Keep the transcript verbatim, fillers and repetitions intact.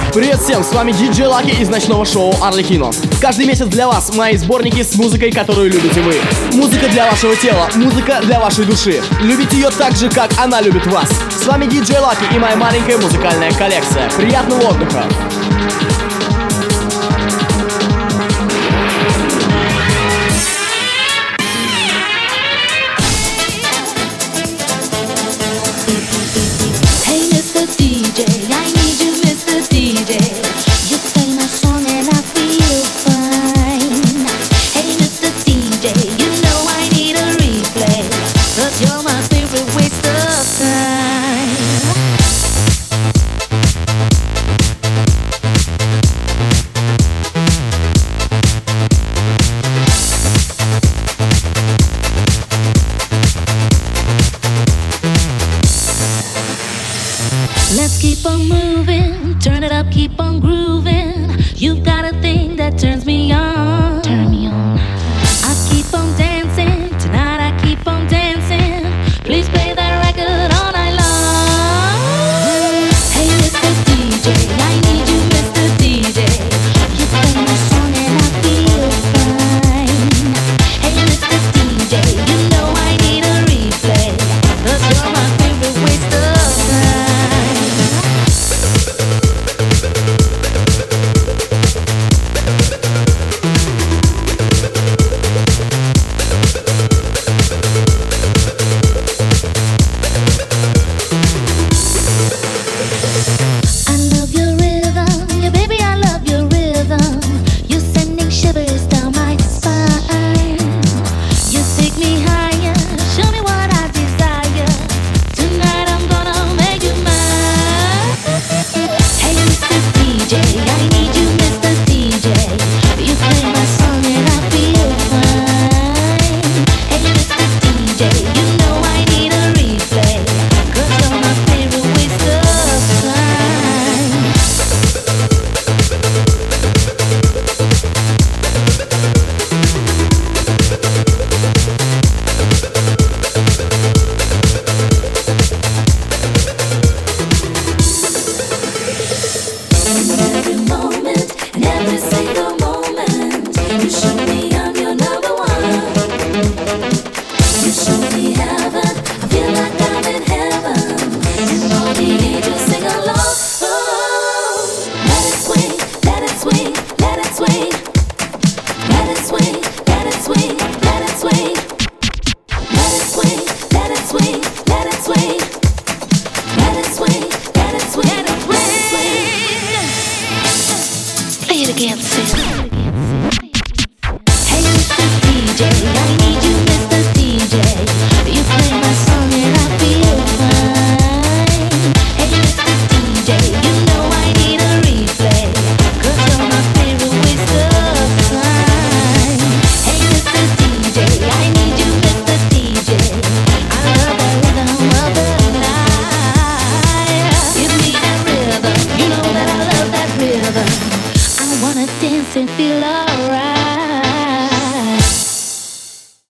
Привет всем, с вами диджей Лаки из ночного шоу Арлекино. Каждый месяц для вас мои сборники с музыкой, которую любите вы. Музыка для вашего тела, музыка для вашей души. Любите ее так же, как она любит вас. С вами диджей Лаки и моя маленькая музыкальная коллекция. Приятного отдыха! Let's keep on moving, turn it up, keep on grooving. You've got